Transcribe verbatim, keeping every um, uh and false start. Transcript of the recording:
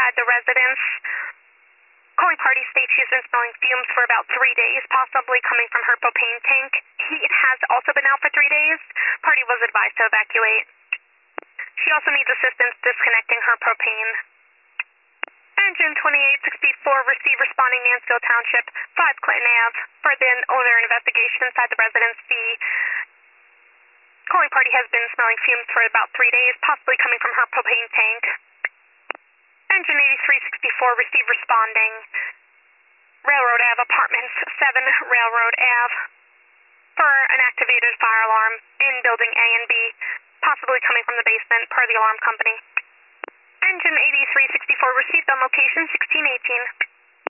inside the residence. Calling party states she's been smelling fumes for about three days, possibly coming from her propane tank. Heat has also been out for three days. Party was advised to evacuate. She also needs assistance disconnecting her propane. Engine twenty-eight sixty-four, receive responding Mansfield Township, five Clinton Avenue. Further owner investigation inside the residence. The calling party has been smelling fumes for about three days, possibly coming from her propane tank. Engine eighty-three sixty-four, receive responding. Railroad Avenue, Apartments, seven Railroad Avenue. For an activated fire alarm in building A and B, possibly coming from the basement, per the alarm company. Engine eighty-three sixty-four, received on location sixteen eighteen.